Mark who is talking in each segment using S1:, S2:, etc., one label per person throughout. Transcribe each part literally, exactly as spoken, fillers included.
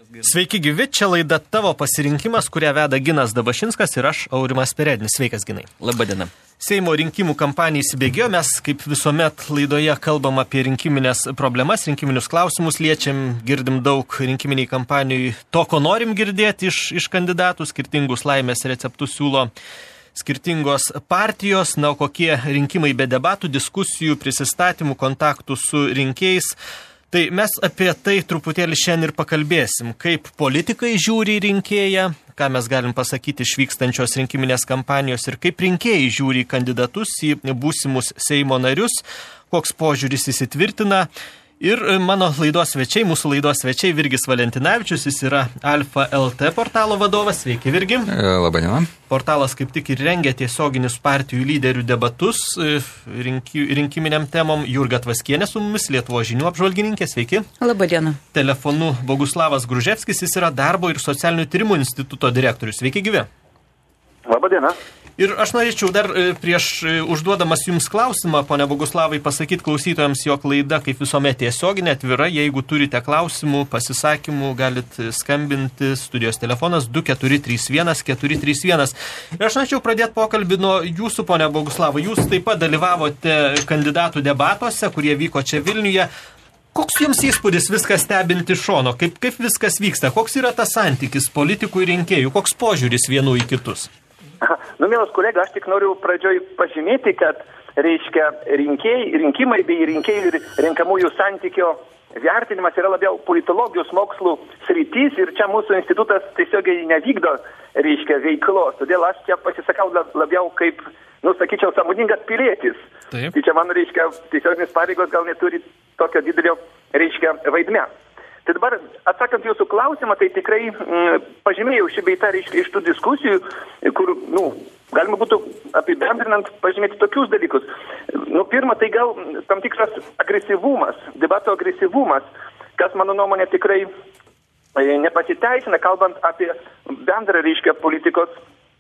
S1: Sveiki gyvi, čia laida Tavo pasirinkimas, kurią veda Ginas Dabašinskas ir aš, Aurimas Perednis. Sveikas, Ginai.
S2: Labadiena.
S1: Seimo rinkimų kampanija įsibėgėjo, mes kaip visuomet laidoje kalbam apie rinkiminės problemas, rinkiminius klausimus liečiam, girdim daug rinkiminiai kampanijai to, ko norim girdėti iš, iš kandidatų, skirtingus laimės receptus siūlo skirtingos partijos, na, o kokie rinkimai be debatų, diskusijų, prisistatymų, kontaktų su rinkėjais. Tai mes apie tai truputėlį šiandien ir pakalbėsim, kaip politikai žiūri į rinkėją, ką mes galim pasakyti iš vykstančios rinkiminės kampanijos ir kaip rinkėjai žiūri į kandidatus, į būsimus Seimo narius, koks požiūris įsitvirtina. Ir mano laidos svečiai, mūsų laidos svečiai Virgis Valentinavičius, jis yra Alfa L T portalo vadovas. Sveiki, Virgi.
S2: Labadiena.
S1: Portalas kaip tik ir rengia tiesioginius partijų lyderių debatus rinki, rinkiminiam temom. Jurga Tvaskienė su mumis, Lietuvos žinių apžvalgininkė. Sveiki.
S3: Labadiena.
S1: Telefonu Boguslavas Gruževskis, jis yra Darbo ir socialinių tyrimų instituto direktorius. Sveiki, gyvi.
S4: Labadiena.
S1: Ir aš norėčiau dar prieš užduodamas jums klausimą, ponia Boguslavai, pasakyti klausytojams, jog laida kaip visuomet tiesioginė, atvira. Jeigu turite klausimų, pasisakymų, galit skambinti. Studijos telefonas du keturi trys vienas keturi trys vienas. Ir aš norėčiau pradėti pokalbį nuo jūsų, ponia Boguslavai. Jūs taip pat dalyvavote kandidatų debatuose, kurie vyko čia Vilniuje. Koks jums įspūdis viskas stebinti šono? Kaip, kaip viskas vyksta? Koks yra tas santykis politikų ir rinkėjų? Koks požiūris vienų į kitus?
S4: Nu, mielas kolega, aš tik noriu pradžioj pažymėti, kad, reiškia, rinkėjai, rinkimai bei rinkėjų ir renkamųjų santykio vertinimas yra labiau politologijos mokslų sritis ir čia mūsų institutas tiesiogiai nevykdo, reiškia, veiklos. Todėl aš čia pasisakau labiau kaip, nu, sakyčiau, sąmoningas pilietis.
S1: Taip.
S4: Tai čia, man, reiškia, tiesioginis pareigos gal neturi tokio didelio, reiškia, vaidmens. Tai dabar, atsakant jūsų klausimą, tai tikrai m, pažymėjau šį beitą, reiškia, iš tų diskusijų, kur, nu, galima būtų apibendrinant pažymėti tokius dalykus. Nu, pirma, tai gal tam tikras agresyvumas, debato agresyvumas, kas, mano nuomonė, tikrai e, nepasiteisina, kalbant apie bendrą, reiškia, politikos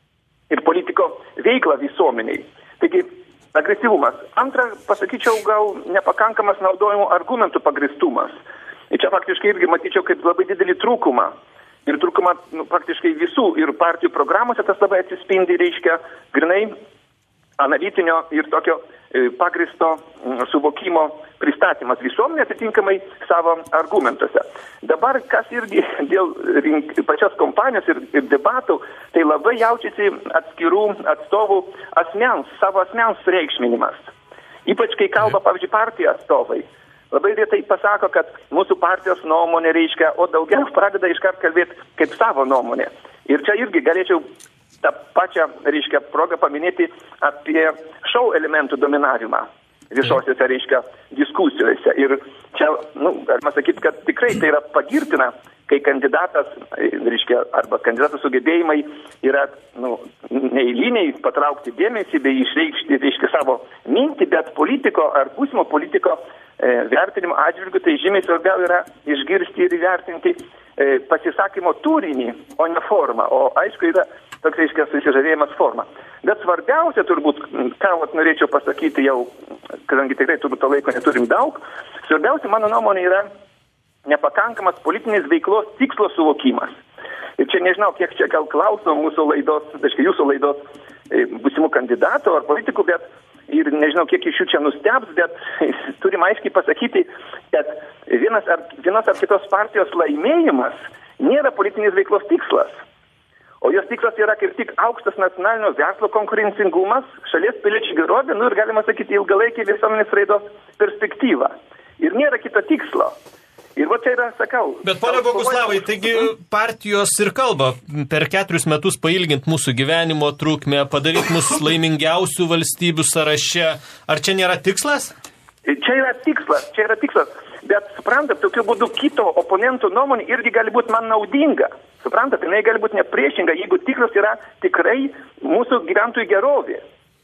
S4: ir politiko veiklą visuomeniai. Taigi, agresyvumas. Antra, pasakyčiau, gal nepakankamas naudojimo argumentų pagristumas. Ir čia faktiškai irgi matyčiau kaip labai didelį trūkumą. Ir trūkumą nu, praktiškai visų ir partijų programuose tas labai atsispindi, reiškia, grinai analitinio ir tokio e, pagristo m, suvokimo pristatymas visuomenė atitinkamai savo argumentuose. Dabar, kas irgi dėl rink, pačios kompanijos ir, ir debatų, tai labai jaučiasi atskirų atstovų asmens, savo asmens reikšminimas. Ypač kai kalba, pavyzdžiui, partijų atstovai. Labai retai pasako, kad mūsų partijos nuomonė reiškia, o daugiau pradeda iškart kalbėti kaip savo nuomonė. Ir čia irgi galėčiau tą pačią, reiškia, progą paminėti apie šou elementų dominavimą viešosiuose, reiškia, diskusijose. Ir čia, nu, galima sakyti, kad tikrai tai yra pagirtina, kai kandidatas, reiškia, arba kandidatų sugebėjimai yra, nu, neeiliniai patraukti dėmesį, bei išreikšti, reiškia, savo mintį, bet politiko ar būsimo politiko e, vertinimo atžvilgiu, tai žymiai svarbiau yra išgirsti ir įvertinti e, pasisakymo turinį, o ne formą. O aišku, yra toks, reiškia, susižavėjimas forma. Bet svarbiausia turbūt, ką vat, norėčiau pasakyti jau, kadangi tikrai turbūt to laiko neturim daug, svarbiausia, mano nuomonė, yra nepakankamas politinės veiklos tikslo suvokimas. Ir čia nežinau, kiek čia gal klauso mūsų laidos, aiškiai jūsų laidos e, būsimų kandidatų ar politikų, bet ir nežinau, kiek iš jų čia nustebs, bet turim aiškiai pasakyti, kad vienas ar, vienos ar kitos partijos laimėjimas nėra politinės veiklos tikslas. O jos tikslas yra kaip tik aukštas nacionalinio verslo konkurencingumas, šalies piliečių gerovė, nu ir galima sakyti ilgalaikį visuomenės raidos perspektyvą. Ir nėra kito tikslo. Ir va čia yra, sakau...
S1: Bet, ponia Boguslavai, taigi partijos ir kalba per keturis metus pailginti mūsų gyvenimo trukmę, padaryti mus laimingiausių valstybių sąraše. Ar čia nėra tikslas?
S4: Čia yra tikslas, čia yra tikslas. Bet, suprantat, tokiu būdu kito oponentų nuomonė irgi gali būti man naudinga. Suprantat, jinai gali būti nepriešinga, jeigu tikslas yra tikrai mūsų gyventojų gerovė.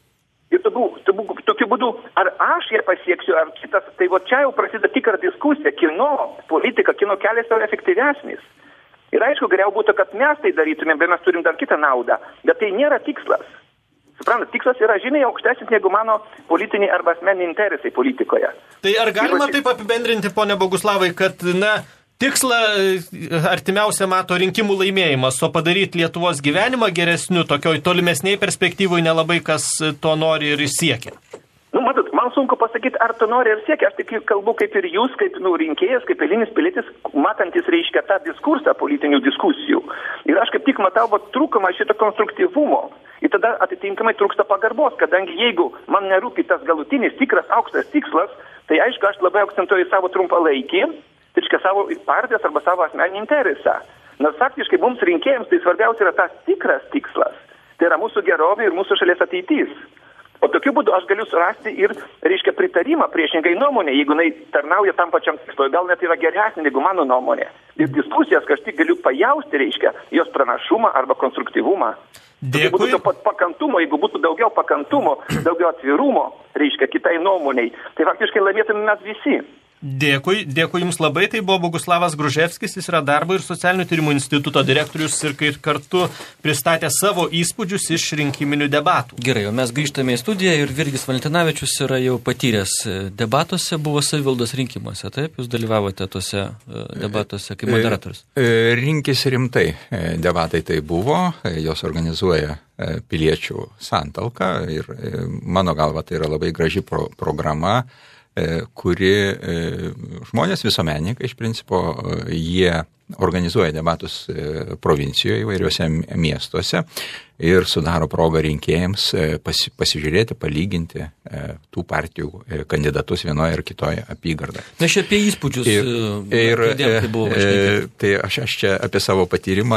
S4: Ir tokiu būdu, ar aš ją pasieksiu, ar kitas, tai va čia jau prasideda tikra diskusija, kino politika, kino kelias yra efektyvesnis. Ir aišku, geriau būtų, kad mes tai darytumėm, bet mes turim dar kitą naudą. Bet tai nėra tikslas. Suprantat, tikslas yra žymiai aukštesnis negu mano politiniai arba asmeniniai interesai politikoje.
S1: Tai ar galima taip apibendrinti, ponia Boguslavai, kad, na, tikslą artimiausia mato rinkimų laimėjimas, o padaryti Lietuvos gyvenimą geresniu, tokioj tolimesniai perspektyvoj nelabai kas to nori ir siekia.
S4: Nu, matot, man sunku pasakyti, ar tu nori ir siekia. Aš tik kalbu kaip ir jūs, kaip nu, rinkėjas, kaip eilinis pilietis, matantis reiškia tą diskursą politinių diskusijų. Ir aš kaip tik matau va, trūkumą šito konstruktyvumo. Ir tada atitinkamai trūksta pagarbos, kadangi jeigu man nerūpi tas galutinis tikras aukštas tikslas, tai aišku, aš labai akcentuoju savo trumpalaikį, tai reiškia savo partijos arba savo asmeninį interesą. Nors faktiškai mums rinkėjams tai svarbiausia yra tas tikras tikslas. Tai yra mūsų gerovė ir mūsų šalies ateitis. O tokiu būdu aš galiu surasti ir, reiškia, pritarimą priešingai nuomonė, jeigu jinai tarnauja tam pačiam tikslui, gal net yra geresnė negu mano nuomonė. Ir diskusijas kažkaip galiu pajausti, reiškia, jos pranašumą arba konstruktyvumą. Jeigu būtų pakantumo, jeigu būtų daugiau pakantumo, daugiau atvirumo, reiškia, kitai nuomoniai, tai faktiškai laimėtume mes visi.
S1: Dėkui, dėkui Jums labai, tai buvo Boguslavas Gruževskis, jis yra Darbo ir socialinių tyrimų instituto direktorius ir kartu pristatė savo įspūdžius iš rinkiminių debatų.
S2: Gerai, o mes grįžtame į studiją ir Virgis Valentinavičius yra jau patyręs debatuose, buvo savivaldos rinkimuose, taip? Jūs dalyvavote tuose debatuose kaip moderatorius.
S3: Rinkis rimtai debatai tai buvo, jos organizuoja piliečių santalką ir mano galva tai yra labai graži pro- programa, kuri žmonės visuomenininkai iš principo jie organizuoja debatus provincijoje įvairiuose miestuose ir sudaro progą rinkėjams pasi, pasižiūrėti, palyginti tų partijų kandidatus vienoje ar kitoje apygardoje.
S2: Na, aš apie įspūdžius.
S3: Ir, ir
S2: tai, buvo
S3: e, tai aš, aš čia apie savo patyrimą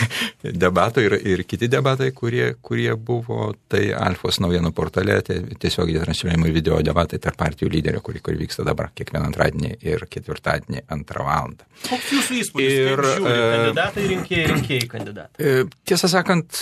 S3: debatų ir, ir kiti debatai, kurie, kurie buvo, tai Alfos naujienų portale, tai tiesiog transliuojami video debatai tarp partijų lyderio, kurie kur vyksta dabar kiekvieną antradienį ir ketvirtadienį antrą valandą.
S1: Koks jūsų įspūdis? Ir žiūri, kandidatai, rinkėjai, rinkėjai kandidatai.
S3: Tiesą sakant,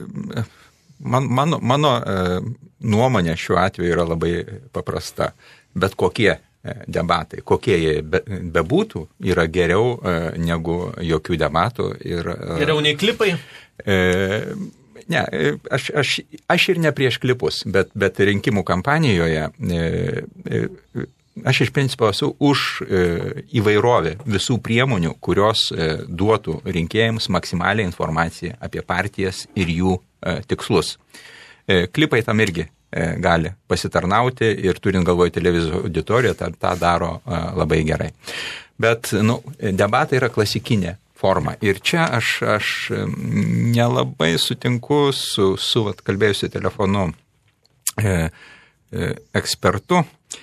S3: man, mano, mano nuomonė šiuo atveju yra labai paprasta. Bet kokie debatai, kokie jie be, bebūtų, yra geriau negu jokių debatų. Ir,
S1: geriau nei klipai?
S3: E, ne, aš, aš, aš ir ne prieš klipus, bet, bet rinkimų kampanijoje e, e, aš iš principo esu už e, įvairovę visų priemonių, kurios e, duotų rinkėjams maksimalią informaciją apie partijas ir jų e, tikslus. E, klipai tam irgi e, gali pasitarnauti ir turint galvoje televizijos auditoriją, tą, tą daro e, labai gerai. Bet nu, debatai yra klasikinė forma. Ir čia aš, aš nelabai sutinku su, su vat, kalbėjusiu telefonu e, e, ekspertu,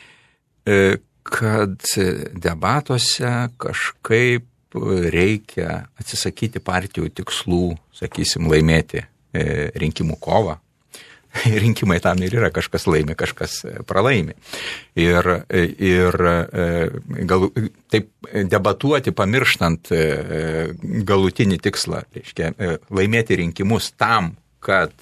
S3: kad debatuose kažkaip reikia atsisakyti partijų tikslų, sakysim, laimėti rinkimų kovą. Rinkimai tam ir yra, kažkas laimi, kažkas pralaimi. Ir, ir gal, taip debatuoti pamirštant galutinį tikslą, reiškia, laimėti rinkimus tam, kad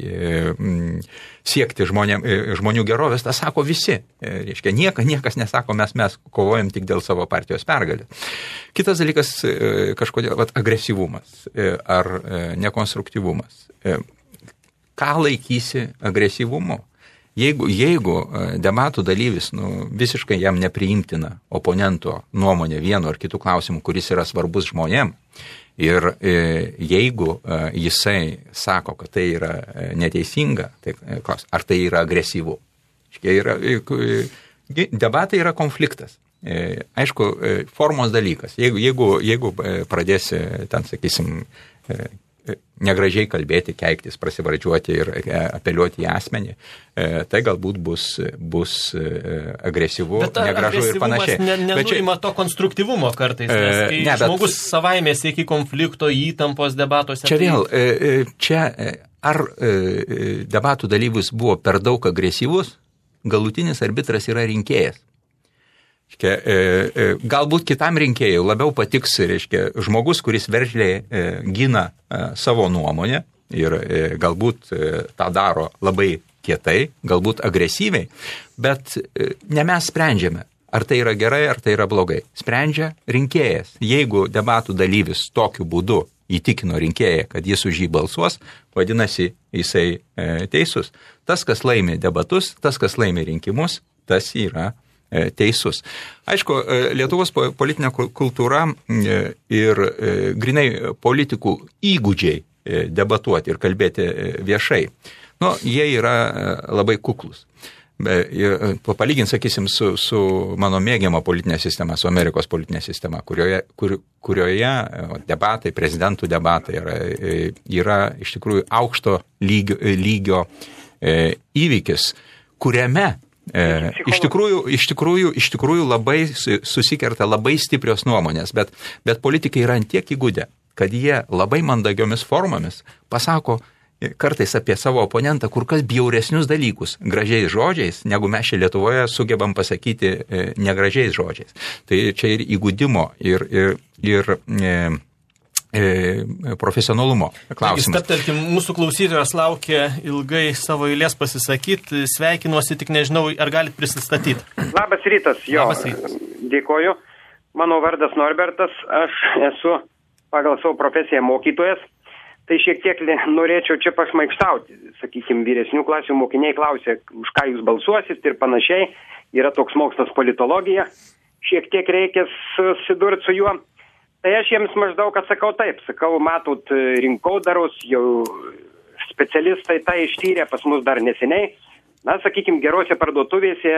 S3: siekti žmonėm, žmonių gerovės, tą sako visi. Reiškia, nieka, niekas nesako, mes, mes kovojam tik dėl savo partijos pergalės. Kitas dalykas, kažkodėl, vat, agresyvumas ar nekonstruktyvumas. Ką laikysi agresyvumu? Jeigu, jeigu debatų dalyvis nu, visiškai jam nepriimtina oponento nuomonė vienu ar kitų klausimų, kuris yra svarbus žmonėm, ir e, jeigu e, jisai sako, kad tai yra e, neteisinga, tai klaus, ar tai yra agresyvu? Yra, e, debatai yra konfliktas. E, aišku, e, formos dalykas. Jeigu, jeigu, jeigu pradėsi ten, sakysim, e, negražiai kalbėti, keiktis, prasivardžiuoti ir apeliuoti į asmenį, tai galbūt bus, bus agresyvu, negražu ir panašiai.
S1: Bet nenurima to konstruktyvumo kartais, nes kai ne, žmogus bet, savaime siekia konflikto, įtampos debatuose.
S3: Čia vėl, čia ar debatų dalyvis buvo per daug agresyvus, galutinis arbitras yra rinkėjas. Galbūt kitam rinkėjui labiau patiks, reiškia, žmogus, kuris veržliai gina savo nuomonę ir galbūt tą daro labai kietai, galbūt agresyviai, bet ne mes sprendžiame, ar tai yra gerai, ar tai yra blogai. Sprendžia rinkėjas. Jeigu debatų dalyvis tokiu būdu įtikino rinkėją, kad jis už jį balsuos, vadinasi, jisai teisus. Tas, kas laimi debatus, tas, kas laimi rinkimus, tas yra teisus. Aišku, Lietuvos politinė kultūra ir grinai politikų įgūdžiai debatuoti ir kalbėti viešai, nu, jie yra labai kuklus. Palygint, sakysim, su, su mano mėgiama politinė sistema, su Amerikos politinė sistema, kurioje, kur, kurioje debatai, prezidentų debatai yra, yra iš tikrųjų aukšto lygio, lygio e, įvykis, kuriame e, iš, tikrųjų, iš, tikrųjų, iš tikrųjų labai susikerta labai stiprios nuomonės, bet, bet politikai yra antiek įgūdę, kad jie labai mandagiomis formomis pasako kartais apie savo oponentą kur kas bjauresnius dalykus gražiais žodžiais, negu mes čia Lietuvoje sugebam pasakyti negražiais žodžiais. Tai čia ir įgūdimo, ir, ir, ir e, e, profesionalumo klausimas.
S1: Stabtelkim, mūsų klausytojas laukia ilgai savo eilės pasisakyti. Sveikinuosi, tik nežinau, ar galit prisistatyti.
S5: Labas rytas, jo.
S1: Labas rytas.
S5: Dėkoju. Mano vardas Norbertas, aš esu pagal savo profesiją mokytojas. Tai šiek tiek norėčiau čia pašmaikštauti. Sakykime, vyresnių klasių mokiniai klausia, už ką jūs balsuosit ir panašiai. Yra toks mokslas politologija. Šiek tiek reikia susidurti su juo. Tai aš jiems maždaug atsakau taip. Sakau, matot, rinkodaros, jau specialistai tai ištyrė pas mus dar neseniai. Na, sakykime, gerose parduotuvėse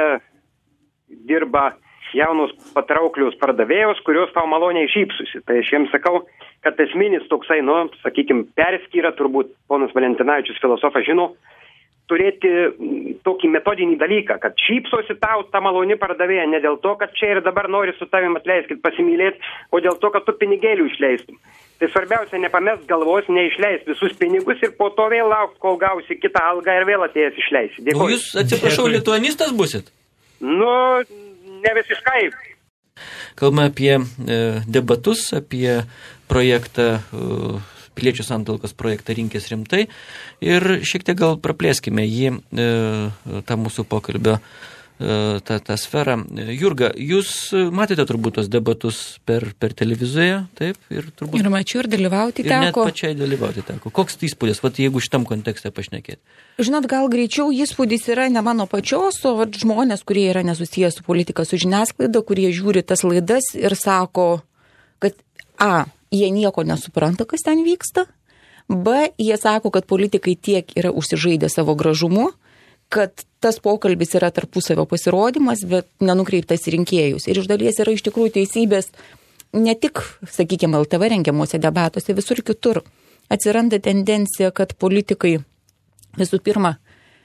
S5: dirba jaunus patrauklius pardavėjus, kurios tau maloniai šypsusi. Tai aš jiems sakau, kad esminis toksai, nu, sakykime, perskyra, turbūt ponas Valentinavičius filosofas žino, turėti tokį metodinį dalyką, kad šypsosi tau ta maloni pardavėja ne dėl to, kad čia ir dabar nori su tavim atleiskit pasimylėti, o dėl to, kad tu pinigėlių išleistum. Tai svarbiausia, nepamest galvos, neišleis visus pinigus ir po to vėl lauk, kol gausi kitą algą ir vėl atėjęs išleisi. Dėkuoju.
S2: O jūs, atsiprašau, lituanistas busit?
S5: Nu, ne visiškai.
S2: Kalbame apie e, debatus, apie projektą, e, piliečių santalkos projektą Rinkis rimtai ir šiek tiek gal praplėskime jį, e, tą mūsų pokalbio, e, tą, tą sferą. Jurga, jūs matėte turbūt tos debatus per, per televiziją, taip? Ir, turbūt,
S6: ir mačiau, ir dalyvauti
S2: ir
S6: teko.
S2: Ir net pačiai dalyvauti teko. Koks tai įspūdis, vat, jeigu šitam kontekste pašnekėti?
S6: Žinot, gal greičiau įspūdis yra ne mano pačios, o vat, žmonės, kurie yra nesusijęs su politika, su žiniasklaida, kurie žiūri tas laidas ir sako, kad A, jie nieko nesupranta, kas ten vyksta, B, jie sako, kad politikai tiek yra užsižaidę savo gražumu, kad tas pokalbis yra tarpusavio pasirodymas, bet nenukreiptas į rinkėjus. Ir iš dalies yra iš tikrųjų teisybės ne tik, sakykime, L T V rengiamuose debatuose, visur kitur. Atsiranda tendencija, kad politikai visų pirma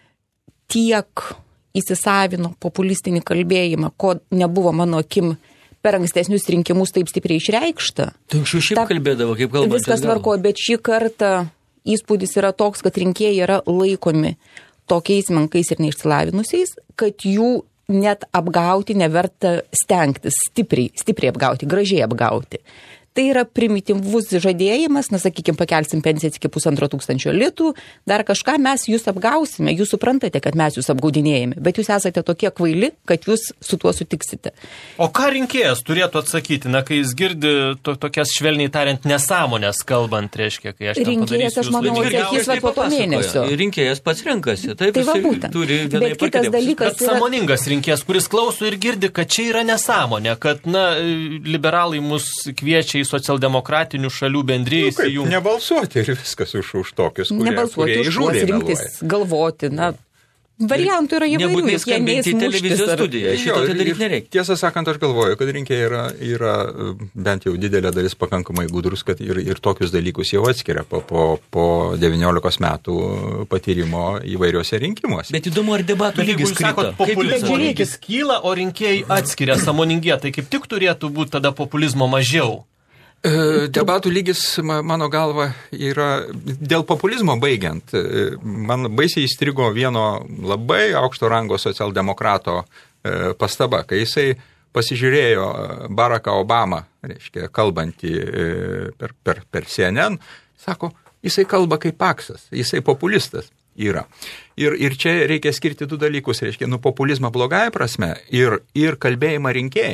S6: tiek įsisavino populistinį kalbėjimą, ko nebuvo mano akim per ankstesnius rinkimus taip stipriai išreikšta.
S2: Tai anksčiau šiaip kalbėdavo, kaip kalbantis.
S6: Viskas tvarko, bet šį kartą įspūdis yra toks, kad rinkėjai yra laikomi tokiais menkais ir neišsilavinusiais, kad jų net apgauti neverta stengtis, stipriai, stipriai apgauti, gražiai apgauti. Tai yra primityvus žadėjimas, na, sakykime, pakelsim pensijas iki pusantro tūkstančio litų, dar kažką mes jūs apgausime, jūs suprantate, kad mes jūs apgaudinėjame, bet jūs esate tokie kvaili, kad jūs su tuo sutiksite.
S1: O ką rinkėjas turėtų atsakyti, na, kai jis girdi to, tokias švelniai tariant nesąmonės kalbant, reiškia, kai aš ten
S6: rinkėjas, aš manau, atsakys va po to mėnesio.
S2: Rinkėjas pats renkasi, taip,
S6: tai va,
S2: jis turi vienai
S6: bet kitas dalykas
S1: bet yra... sąmoningas rinkėjas, kuris klauso ir girdi, kad čia yra nesąmonė, kad, na, liberalai mus kviečia į socialdemokratinių šalių bendrijai įsijungti.
S3: Nu, nebalsuoti ir viskas už, už tokius, kurie,
S6: nebalsuoti
S3: kurie
S6: už juos, rinktis, galvoti, na, variantų yra įvairių.
S2: Nebūtinai skambinti į televizijos studiją, šito tai daryti nereikia.
S3: Tiesą sakant, aš galvoju, kad rinkėjai yra, yra bent jau didelė dalis pakankamai gudrus, kad ir, ir tokius dalykus jau atskiria po, po, po devyniolikos metų patyrimo įvairiuose rinkimuose.
S2: Bet įdomu, ar debatų lygis krito.
S1: Populizmo lygis kyla, o rinkėjai atskiria sąmoningė, tai kaip tik turėtų būti tada populizmo mažiau.
S3: Debatų lygis, mano galva, yra dėl populizmo baigiant. Man baisiai įstrigo vieno labai aukšto rango socialdemokrato pastaba, kai jisai pasižiūrėjo Baracką Obamą, reiškia, kalbantį per, per, per C N N, sako, jisai kalba kaip paksas, jisai populistas yra. Ir, ir čia reikia skirti du dalykus, reiškia, nu populizmą blogąją prasme ir, ir kalbėjimą rinkėjams.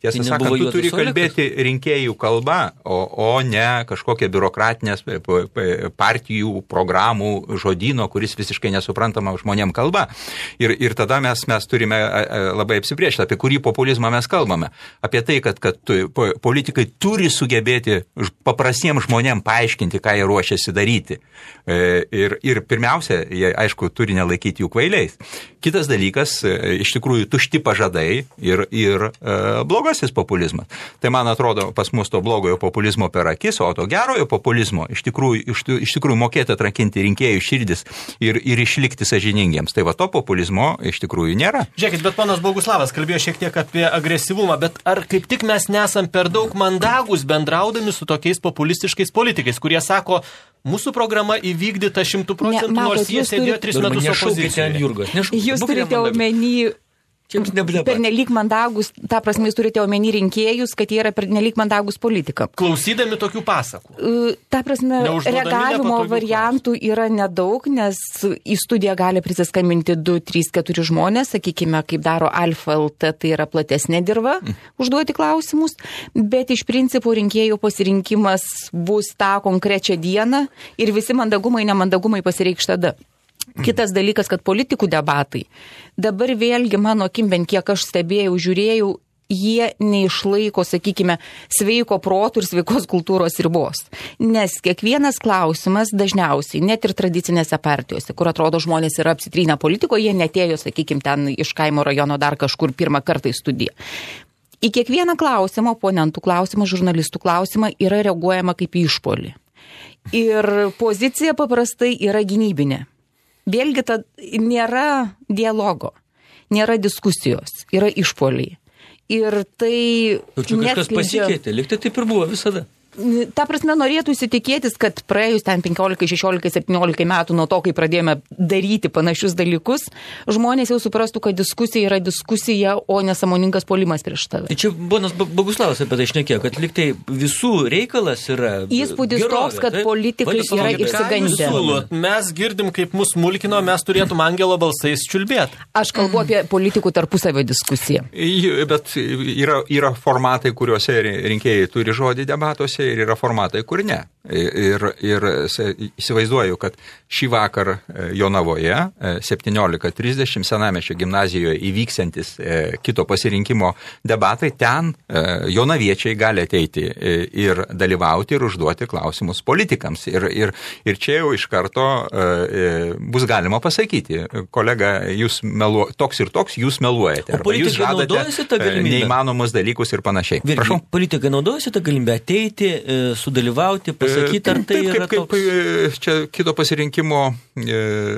S3: Tiesą
S2: Tai
S3: sakant,
S2: nebuvo
S3: tu
S2: Juozas
S3: turi
S2: Olekas?
S3: kalbėti rinkėjų kalba, o, o ne kažkokią biurokratinės p- p- partijų programų žodyno, kuris visiškai nesuprantama žmonėm kalba. Ir, ir tada mes, mes turime a, a, labai apsibrėžti, apie kurį populizmą mes kalbame. Apie tai, kad, kad tu, po, politikai turi sugebėti ž- paprastiems žmonėm paaiškinti, ką jie ruošiasi daryti. E, ir, ir pirmiausia, jie, aišku, turi nelaikyti jų kvailiais. Kitas dalykas, e, iš tikrųjų, tušti pažadai ir, ir e, blogasis populizmas. Tai man atrodo, pas mus to blogojo populizmo per akis, o to gerojo populizmo iš tikrųjų, iš, iš tikrųjų mokėti atrakinti rinkėjų širdis ir, ir išlikti sąžiningiems. Tai va to populizmo iš tikrųjų nėra.
S1: Žiūrėkit, bet ponas Boguslavas kalbėjo šiek tiek apie agresyvumą, bet ar kaip tik mes nesam per daug mandagus bendraudami su tokiais populistiškais politikais, kurie sako, mūsų programa įvykdyta šimtų procentų,
S6: Ne, matot,
S1: nors jie
S6: jūs
S1: sėdėjo
S6: turit-
S1: tris metus opozicijoje.
S2: Jurgos, nešaukite.
S6: Jūs
S2: Būkite
S6: turite
S2: mandagus.
S6: omeny
S2: Čia jums nebdabar.
S6: pernelyg mandagus, ta prasme, jūs turite omeny rinkėjus, kad jie yra pernelyg mandagus politikam.
S1: Klausydami tokių pasakų.
S6: E, Ta prasme,
S1: Neužduodami
S6: reagavimo
S1: nepatogių
S6: variantų yra nedaug, nes į studiją gali prisiskambinti du, trys, keturi žmonės, sakykime, kaip daro Alfa L T, tai yra platesnė dirva mm. užduoti klausimus, bet iš principo rinkėjų pasirinkimas bus tą konkrečią dieną ir visi mandagumai, nemandagumai pasireikš tada. Kitas dalykas, kad politikų debatai, dabar vėlgi mano akim, bent kiek aš stebėjau, žiūrėjau, jie neišlaiko, sakykime, sveiko protų ir sveikos kultūros ribos. Nes kiekvienas klausimas dažniausiai, net ir tradicinėse partijose, kur atrodo žmonės yra apsitrynę politikoje, jie netėjo, sakykime, ten iš kaimo rajono dar kažkur pirmą kartą į studiją. Į kiekvieną klausimą, oponentų klausimą, žurnalistų klausimą yra reaguojama kaip į išpuolį. Ir pozicija paprastai yra gynybinė. Vėlgi, ta nėra dialogo, nėra diskusijos, yra išpuoliai. Ir tai...
S2: Tačiau kažkas
S6: neatskleidžia-
S2: pasikeitė, liktai taip ir buvo visada.
S6: Ta prasme, norėtų įsitikėtis, kad praėjus ten penkiolika, šešiolika, septyniolika metų nuo to, kai pradėjome daryti panašius dalykus, žmonės jau suprastų, kad diskusija yra diskusija, o nesąmoningas puolimas prieš tave.
S2: Tai čia ponas Boguslavas apie tai šnekėjo, kad liktai visų reikalas yra
S6: Įspūdis
S2: gerovė,
S6: toks, kad
S2: taip?
S6: politikai
S2: Valdžios
S6: yra
S2: palaikė.
S6: išsigandę.
S1: Ką jūs siūlot? Mes girdim, kaip mus mulkino, mes turėtum angelo balsais čiulbėti.
S6: Aš kalbu apie politikų tarpusavio diskusiją.
S3: Į- Bet yra, yra formatai, kuriuose rinkėjai turi žodį debatuose ir yra formatai, kur ne. Ir, ir se- įsivaizduoju, kad šį vakar e, Jonavoje e, septyniolika trisdešimt Senamiesčio gimnazijoje įvyksiantis e, kito pasirinkimo debatai, ten e, jonaviečiai gali ateiti e, ir dalyvauti ir užduoti klausimus politikams. Ir, ir, ir čia jau iš karto e, e, bus galima pasakyti, kolega, jūs meluo, toks ir toks, jūs meluojate.
S2: O
S3: Arba jūs
S2: politikai naudojasi tą
S3: žadate e,
S2: galimybę?
S3: neįmanomus dalykus ir panašiai.
S2: Vėlgi,
S3: Prašau.
S2: politikai naudojasi tą galimybę ateiti, e, sudalyvauti, pasakyti, ar tai
S3: Taip,
S2: yra
S3: kaip,
S2: toks...
S3: kaip čia kito pasirinkimo e,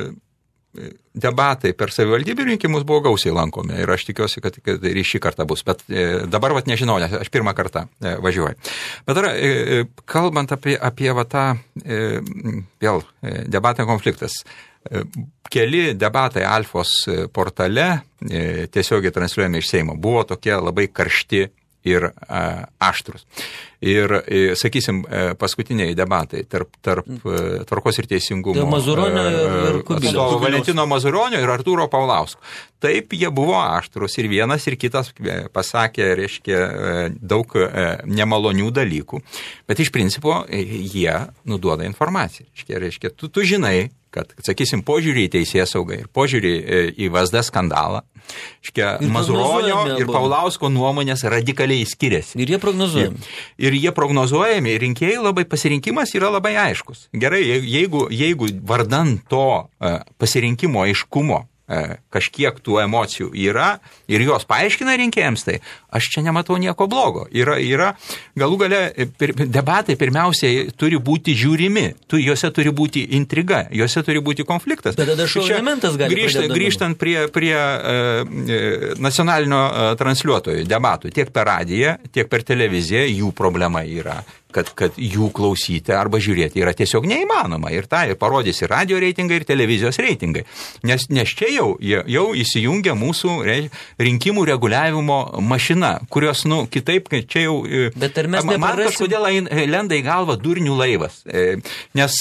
S3: debatai per savivaldybių rinkimus buvo gausiai lankomi ir aš tikiuosi, kad, kad ir šį kartą bus, bet e, dabar vat nežinau, nes aš pirmą kartą e, važiuoju. Bet dar, e, kalbant apie, apie va, tą e, vėl e, debatą konfliktas, e, keli debatai Alfos portale e, tiesiogiai transliuojami iš Seimo buvo tokie labai karšti ir a, aštrus. Ir, e, sakysim, e, paskutiniai debatai tarp, tarp e, Tvarkos ir Teisingumo
S2: Dėl Mazuronio ir- ir Kubiliaus.
S3: atstovo Valentino Mazuronio ir Artūro Paulausko. Taip, jie buvo aštrus ir vienas ir kitas e, pasakė, reiškia, e, daug e, nemalonių dalykų. Bet iš principo e, jie nuduoda informaciją. Reiškia, reiškia tu, tu žinai, kad, sakysim, požiūrį į teisėsaugą ir požiūrį e, į V S D skandalą, reiškia,
S2: Ir
S3: Mazuronio
S2: prognozuojami
S3: ir
S2: abu.
S3: Paulausko nuomonės radikaliai skiriasi.
S2: Ir jie prognozuojami.
S3: Ir jie prognozuojami, rinkėjai labai pasirinkimas yra labai aiškus. Gerai, jeigu, jeigu vardan to uh, pasirinkimo aiškumo uh, kažkiek tų emocijų yra ir jos paaiškina rinkėjams, tai aš čia nematau nieko blogo. Yra, yra galų gale pir, debatai pirmiausiai turi būti žiūrimi, tu, juose turi būti intriga, juose turi būti konfliktas.
S2: Bet tada šou
S3: Čia
S2: elementas gali
S3: grįžta,
S2: pradėt
S3: grįžtant prie, prie uh, nacionalinio uh, transliuotojų debatų, tiek per radiją, tiek per televiziją, jų problema yra kad, kad jų klausyti arba žiūrėti yra tiesiog neįmanoma. Ir tą ir parodys ir radio reitingai, ir televizijos reitingai. Nes, nes čia jau, jau įsijungia mūsų rinkimų reguliavimo mašina, kurios, nu, kitaip, čia jau...
S2: Bet ar mes
S3: man
S2: neparasim...
S3: kažkodėl lenda į galvą durnių laivas. Nes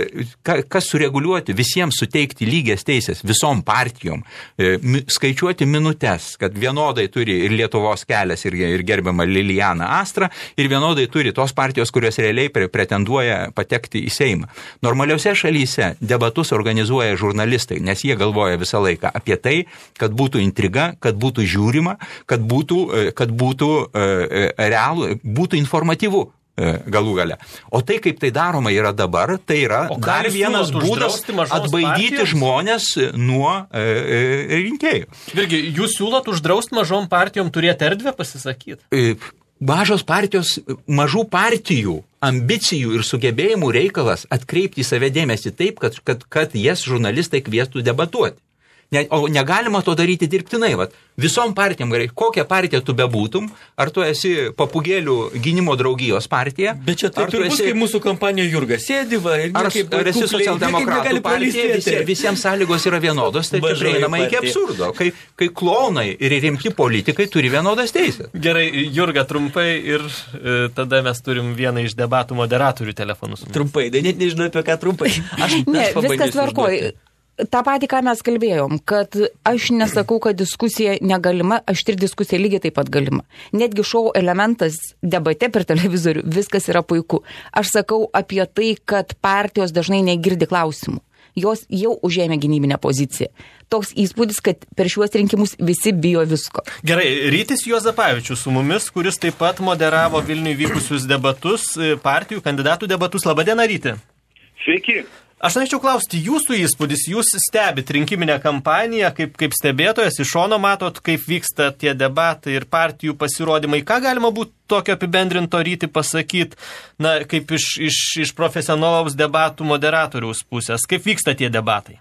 S3: kas sureguliuoti, visiems suteikti lygias teisės, visom partijom, skaičiuoti minutes, kad vienodai turi ir Lietuvos kelias, ir, ir gerbiama Lilijana Astra, ir vienodai turi tos partijos, kurios realiai pretenduoja patekti į Seimą. Normaliuose šalyse debatus organizuoja žurnalistai, nes jie galvoja visą laiką apie tai, kad būtų intriga, kad būtų žiūrima, kad būtų, kad būtų realų, būtų informatyvu. Galų gale. O tai, kaip tai daroma yra dabar, tai yra dar vienas būdas atbaidyti partijos? Žmonės nuo e, e, rinkėjų.
S1: Irgi, jūs siūlot uždrausti mažom partijom turėti erdvę pasisakyti?
S3: E, mažos partijos, mažų partijų ambicijų ir sugebėjimų reikalas atkreipti į save dėmesį taip, kad, kad, kad jas žurnalistai kviestų debatuoti. Ne, o negalima to daryti dirbtinai. Vat. Visom partijom, kokią partiją tu bebūtum, ar tu esi papugėlių gynimo draugijos partija,
S2: bet čia taip ir bus, esi... kaip mūsų kompanija Jurga sėdi, va, ir
S3: ar,
S2: kaip,
S3: ar esi socialdemokratų partija, visi, visiems sąlygos yra vienodos, tai čia prieinama iki absurdo, kai, kai klonai ir rimti politikai turi vienodas teisės.
S1: Gerai, Jurga, trumpai ir e, tada mes turim vieną iš debatų moderatorių telefonus.
S2: Trumpai, tai net nežinau apie ką trumpai. Aš,
S6: ne, viskas tvarkoj. Ta patį, ką mes kalbėjom, kad aš nesakau, kad diskusija negalima, aštri diskusija lygiai taip pat galima. Netgi šou elementas debate per televizorių, viskas yra puiku. Aš sakau apie tai, kad partijos dažnai negirdi klausimų. Jos jau užėmė gynybinę poziciją. Toks įspūdis, kad per šiuos rinkimus visi bijo visko.
S1: Gerai, Rytis Juozapavičius su mumis, kuris taip pat moderavo Vilniuje vykusius debatus, partijų kandidatų debatus. Labadiena, Ryti.
S7: Sveiki.
S1: Aš norėčiau klausti jūsų įspūdis, jūs stebit rinkiminę kampaniją, kaip, kaip stebėtojas, iš šono matot, kaip vyksta tie debatai ir partijų pasirodymai. Ką galima būtų tokio apibendrinto Ryti pasakyti, na, kaip iš, iš, iš profesionalaus debatų moderatoriaus pusės, kaip vyksta tie debatai?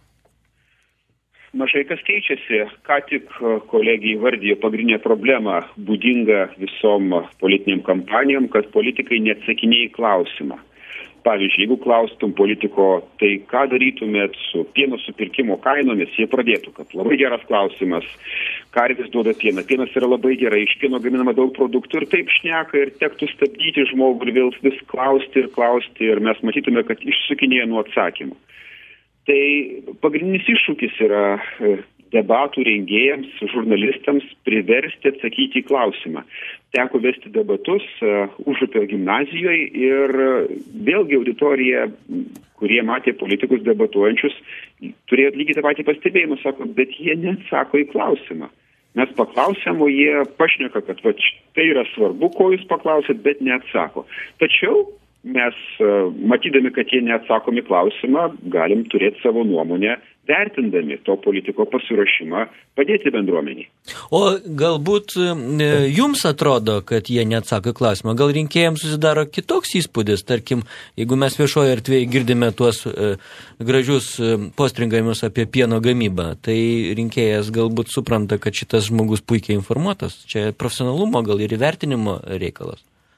S7: Mažai kas keičiasi. Ką tik kolegija įvardijo pagrindinę problemą būdingą visom politiniam kampanijom, kad politikai neatsakinėja į klausimą. Pavyzdžiui, jeigu klaustum politiko, tai ką darytumėt su pieno supirkimo kainomis, jie pradėtų, kad labai geras klausimas, karvės duoda pieną, pienas yra labai gerai, iš pieno gaminama daug produktų ir taip šneka ir tektų stabdyti žmogų ir vėl vis klausti ir klausti ir mes matytume, kad išsukinėja nuo atsakymų. Tai pagrindinis iššūkis yra debatų rengėjams, žurnalistams priversti atsakyti į klausimą. Teko vesti debatus uh, Užupio gimnazijoje ir uh, vėlgi auditorija, kurie matė politikus debatuojančius, turėjo lygiai tą patį pastebėjimą, sako, bet jie neatsako į klausimą. Mes paklausėm, o jie pašneka, kad va, tai yra svarbu, ko jūs paklausėt, bet neatsako. Tačiau mes, uh, matydami, kad jie neatsakomi klausimą, galim turėti savo nuomonę, vertindami to politiko pasiruošimą padėti bendruomeniai.
S2: O galbūt jums atrodo, kad jie neatsako į klausimą, gal rinkėjams susidaro kitoks įspūdis, tarkim, jeigu mes viešoje erdvėje girdime tuos e, gražius postringavimus apie pieno gamybą, tai rinkėjas galbūt supranta, kad šitas žmogus puikiai informuotas, čia profesionalumo gal ir įvertinimo reikalas.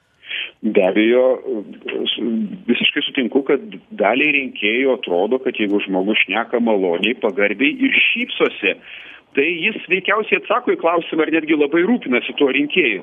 S7: Be abejo, visiškai sutinku, kad daliai rinkėjų atrodo, kad jeigu žmogus šneka maloniai, pagarbiai ir šypsosi, tai jis veikiausiai atsako į klausimą ir netgi labai rūpinasi tuo rinkėju.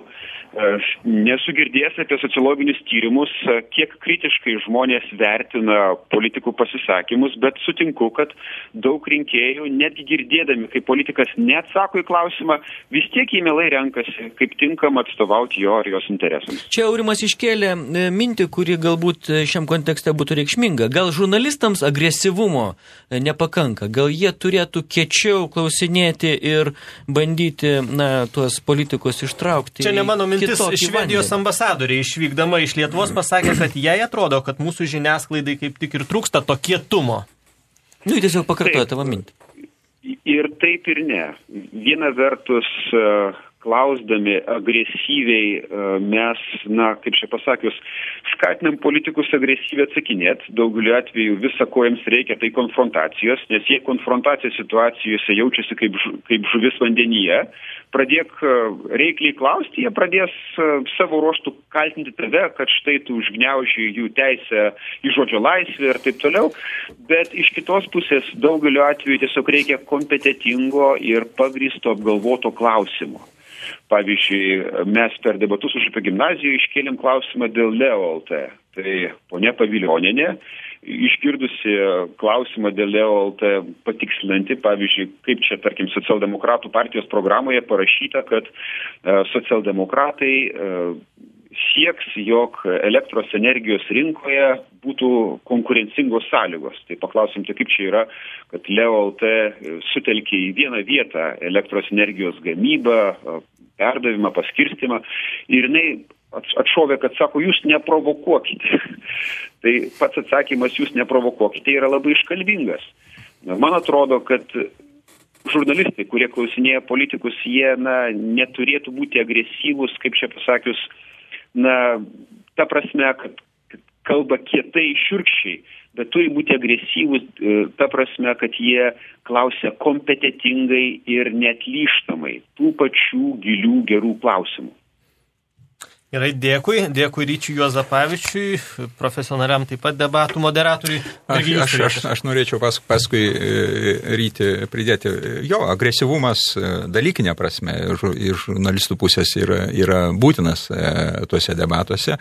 S7: Nesu girdėjęs apie sociologinius tyrimus, kiek kritiškai žmonės vertina politikų pasisakymus, bet sutinku, kad daug rinkėjų, netgi girdėdami, kai politikas neatsako į klausimą, vis tiek jį mielai renkasi, kaip tinkam atstovauti jo ar jos interesams.
S2: Čia Aurimas iškėlė mintį, kuri galbūt šiam kontekste būtų reikšminga. Gal žurnalistams agresyvumo nepakanka? Gal jie turėtų kiečiau klausinėti ir bandyti, na, tuos politikus ištraukti?
S1: Čia ne mano mintis. Švedijos ambasadoriai išvykdama iš Lietuvos pasakė, kad jai atrodo, kad mūsų žiniasklaidai kaip tik ir trūksta to kietumo.
S2: Nu, tiesiog pakartoja tavo mintį.
S7: Ir taip ir ne. Viena vertus, klausdami agresyviai mes, na, kaip čia pasakius, skatinam politikus agresyviai atsakinėti. Daugeliu atveju visa, ko jiems reikia, tai konfrontacijos, nes jie konfrontacijos situacijose jaučiasi kaip, kaip žuvis vandenyje. Pradėk reikliai klausti, jie pradės savo ruoštų kaltinti tave, kad štai tu užgniauži jų teisę į žodžio laisvę ir taip toliau. Bet iš kitos pusės daugeliu atveju tiesiog reikia kompetentingo ir pagrįsto apgalvoto klausimo. Pavyzdžiui, mes per debatus už apie gimnaziją iškėlėm klausimą dėl Leo L T. Tai ponia Pavilionienė, išgirdusi klausimą dėl Leo L T patikslinti, pavyzdžiui, kaip čia, tarkim, socialdemokratų partijos programoje parašyta, kad socialdemokratai sieks, jog elektros energijos rinkoje būtų konkurencingos sąlygos. Tai paklausim, tai kaip čia yra, kad Leo L T sutelkė į vieną vietą elektros energijos gamybą, perdavimą, paskirstimą ir jinai atšovė, kad sako, jūs neprovokuokite. Tai pats atsakymas, jūs neprovokuokite, yra labai iškalbingas. Man atrodo, kad žurnalistai, kurie klausinėja politikus, jie na, neturėtų būti agresyvūs, kaip čia pasakius, na, ta prasme, kad kalba kietai, šiurkščiai, bet turi būti agresyvūs, ta prasme, kad jie klausia kompetentingai ir neatlyžtamai tų pačių gilių gerų klausimų.
S1: Gerai, dėkui. Dėkui Ryčiui Juozapavičiui, profesionaliam taip pat debatų moderatoriui.
S3: Aš, aš, aš, aš norėčiau pas, paskui Ryti pridėti. Jo, agresyvumas dalykinė prasme iš žurnalistų pusės yra, yra būtinas tuose debatuose.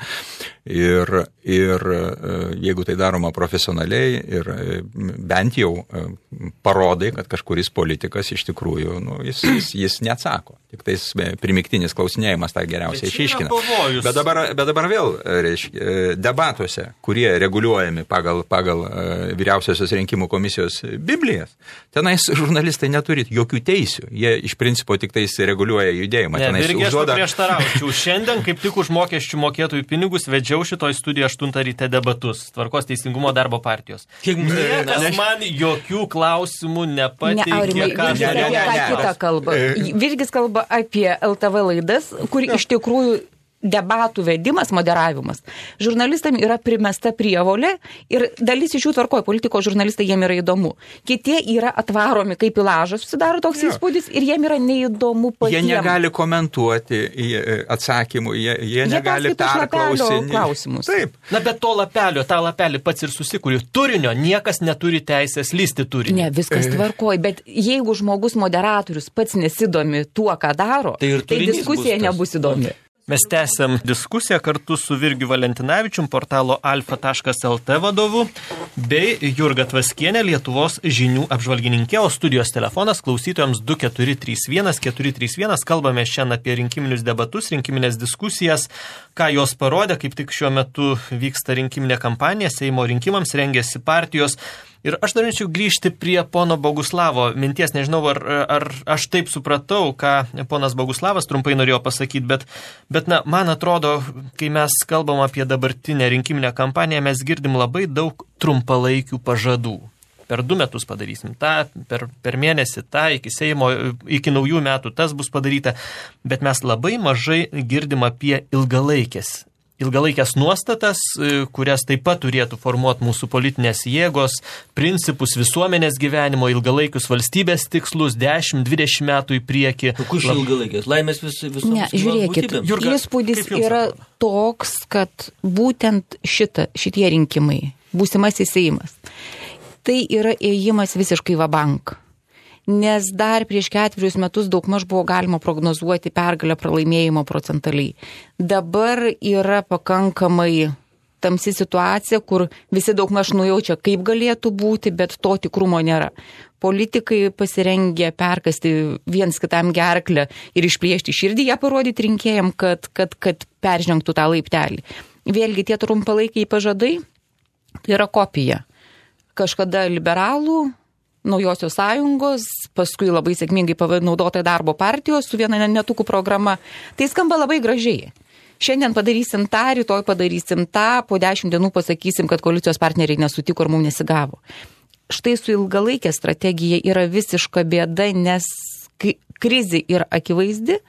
S3: Ir, ir jeigu tai daroma profesionaliai ir bent jau parodai, kad kažkuris politikas iš tikrųjų, nu, jis, jis, jis neatsako. Tik tais primiktinis klausinėjimas tą geriausiai išaiškina. Bet dabar, bet dabar vėl, reiškia, debatuose, kurie reguliuojami pagal, pagal vyriausiosios rinkimų komisijos Biblijas, tenais žurnalistai neturi jokių teisių. Jie iš principo tik tais reguliuoja judėjimą.
S1: Ne,
S3: tenais
S1: irgi
S3: užduoda...
S1: aš prieštaraučiau. Šiandien kaip tik už mokesčių mokėtojų pinigus vedžiau šitoj studijoje aštuntą ryte debatus Tvarkos teisingumo darbo partijos. Niekas man jokių klausimų nepateikė.
S6: Ne, Aurimai, Virgis apie tą kitą kalbą. Virgis kalba apie L T V laidas, kur iš tikrųjų debatų vedimas, moderavimas. Žurnalistam yra primesta prievolė ir dalis iš jų tvarkoja, politikos žurnalistai jiem yra įdomu. Kiti yra atvaromi kaip į lažą, susidaro toks įspūdis ir jiem yra neįdomu patiems.
S3: Jie negali komentuoti atsakymų, jie, jie, jie negali perklausinti.
S1: Taip. Na, bet to lapelio, tą lapelį pats ir susikūrė. Turinio niekas neturi teisės lysti turinio.
S6: Ne, viskas tvarkoja, bet jeigu žmogus moderatorius pats nesidomi tuo, ką daro, tai, tai diskusija nebus įdomi.
S1: Mes tęsiam diskusiją kartu su Virgiu Valentinavičium, portalo alfa taškas el tė vadovu, bei Jurga Tvaskienė, Lietuvos žinių apžvalgininkė, o studijos telefonas klausytojams du keturi trys vienas keturi trys vienas. Kalbame šiandien apie rinkiminius debatus, rinkiminės diskusijas, ką jos parodė, kaip tik šiuo metu vyksta rinkiminė kampanija, Seimo rinkimams rengiasi partijos. Ir aš norėčiau grįžti prie pono Boguslavo minties, nežinau, ar, ar aš taip supratau, ką ponas Boguslavas trumpai norėjo pasakyti, bet, bet na, man atrodo, kai mes kalbam apie dabartinę rinkiminę kampaniją, mes girdim labai daug trumpalaikių pažadų. Per du metus padarysim tą, per, per mėnesį tą, iki Seimo, iki naujų metų tas bus padaryta, bet mes labai mažai girdim apie ilgalaikės. ilgalaikės nuostatas, kurias taip pat turėtų formuoti mūsų politinės jėgos, principus visuomenės gyvenimo, ilgalaikius valstybės tikslus, dešimt dvidešimt metų į priekį.
S2: Kur šį ilgalaikės? Laimės vis, visoms
S6: ne, žiūrėkit,
S2: Jurga,
S6: įspūdis yra toks, kad būtent šita, šitie rinkimai, būsimasis Seimas, tai yra ėjimas visiškai vabank. Nes dar prieš ketverius metus daugmaž buvo galima prognozuoti pergalę pralaimėjimo procentaliai. Dabar yra pakankamai tamsi situacija, kur visi daugmaž nujaučia, kaip galėtų būti, bet to tikrumo nėra. Politikai pasirengė perkasti viens kitam gerklę ir išplėšti širdį, ją parodyti rinkėjam, kad, kad, kad peržengtų tą laiptelį. Vėlgi tie trumpalaikiai pažadai, tai yra kopija. Kažkada liberalų, Naujosios sąjungos, paskui labai sėkmingai panaudota darbo partijos su viena netukų programa. Tai skamba labai gražiai. Šiandien padarysim tą, rytoj padarysim tą, po dešimt dienų pasakysim, kad koalicijos partneriai nesutiko ir mums nesigavo. Štai su ilgalaikė strategija yra visiška bėda, nes krizė yra akivaizdi,